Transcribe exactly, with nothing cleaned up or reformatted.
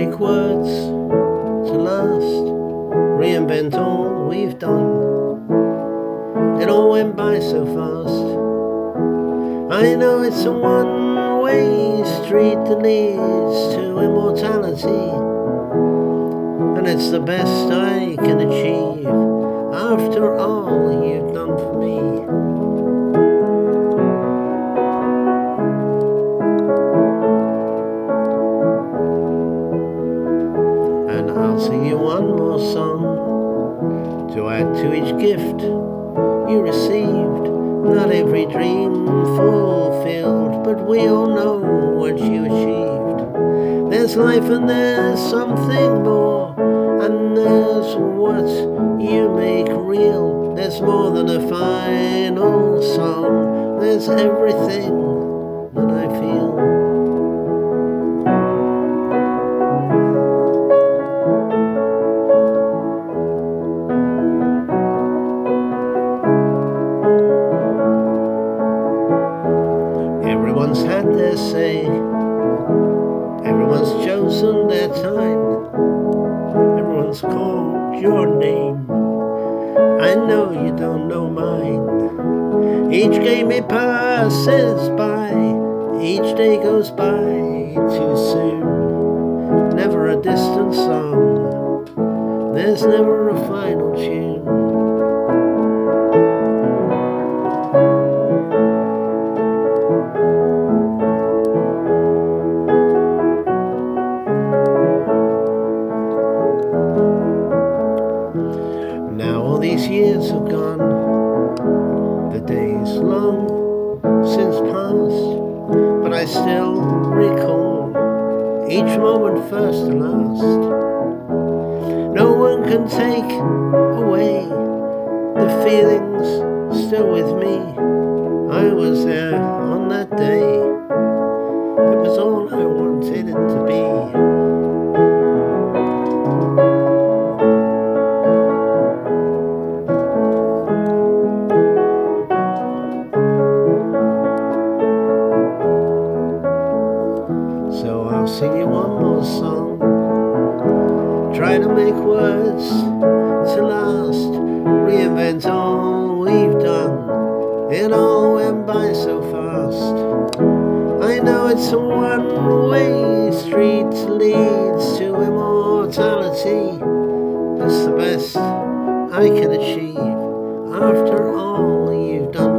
make words to last, reinvent all we've done. It all went by so fast. I know it's a one-way street that leads to immortality, and it's the best I can achieve after all you've done for me. And I'll sing you one more song to add to each gift you received. Not every dream fulfilled, but we all know what you achieved. There's life and there's something more, and there's what you make real. There's more than a final song, there's everything that I feel. Everyone's had their say, everyone's chosen their time, everyone's called your name. I know you don't know mine. Each game it passes by, each day goes by too soon. Never a distant song, there's never a final tune. Now all these years have gone, the days long since past, but I still recall each moment first and last. No one can take away the feelings still with me. I was there on that day, it was all I wanted it to be. So I'll sing you one more song, try to make words to last, reinvent all we've done. It all went by so fast. I know it's a one-way street leads to immortality. It's the best I can achieve after all you've done